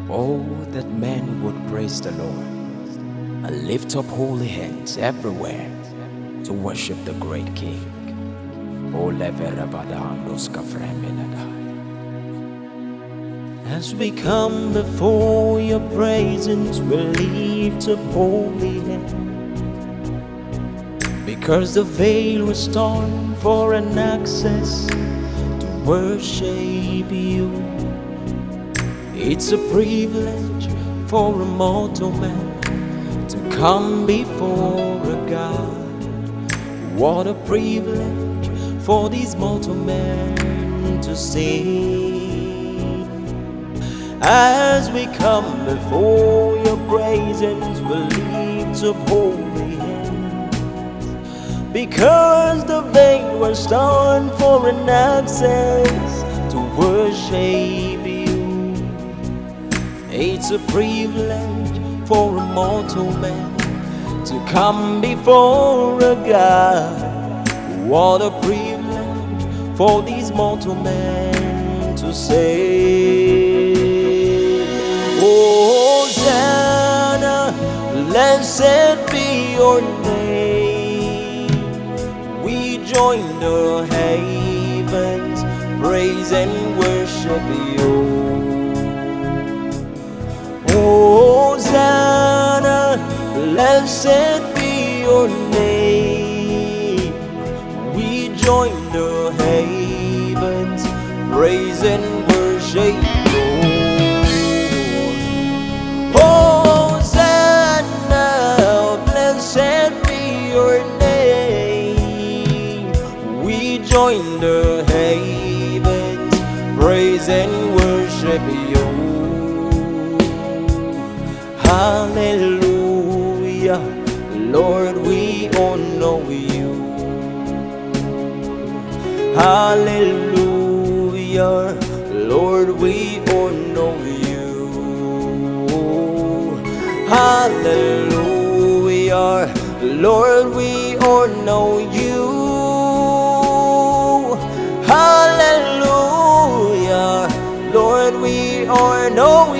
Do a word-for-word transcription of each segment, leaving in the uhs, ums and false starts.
Oh, that men would praise the Lord and lift up holy hands everywhere to worship the great King. Oh, leveravadandos kafremelada. As we come before your presence, we lift up holy hands, because the veil was torn for an access to worship you. It's a privilege for a mortal man to come before a God. What a privilege for these mortal men to sing. As we come before your presence, we lift up holy hands, because the veil was torn for an access to worship you. It's a privilege for a mortal man to come before a God. What a privilege for these mortal men to say, Hosanna, blessed be your name. We join the heavens, praise and worship you. Hosanna, blessed be your name. We join the heavens, praise and worship you. Hosanna, blessed be your name. We join the heavens, praise and worship you. Hallelujah, Lord, we honor you. Hallelujah, Lord, we honor you. Hallelujah, Lord, we honor you. Hallelujah, Lord, we honor you.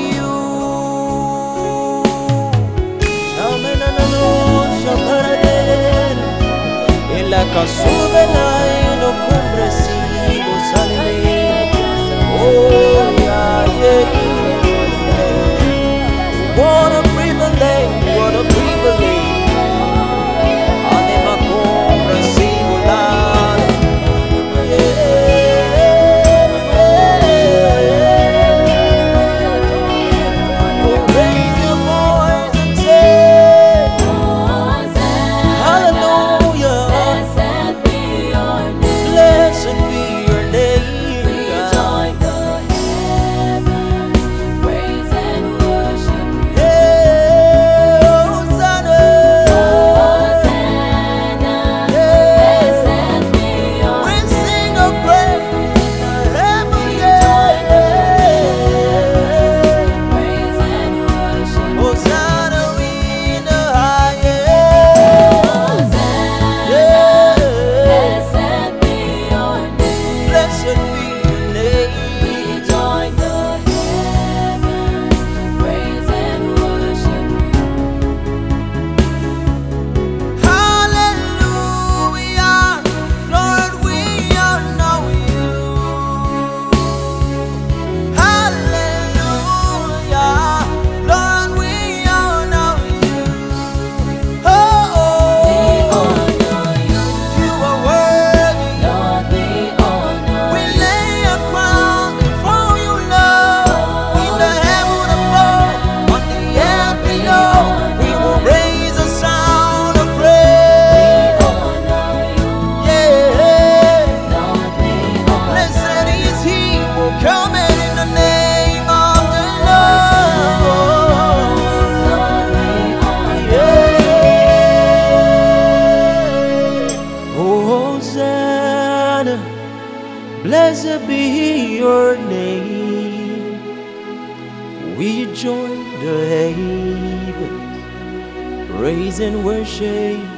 La casubela y no cumbre sigo sale. Oh yeah, yeah. What a privilege, what a privilege. Anima cumbre sigo la. Blessed be your name. We join the heavens, praise and worship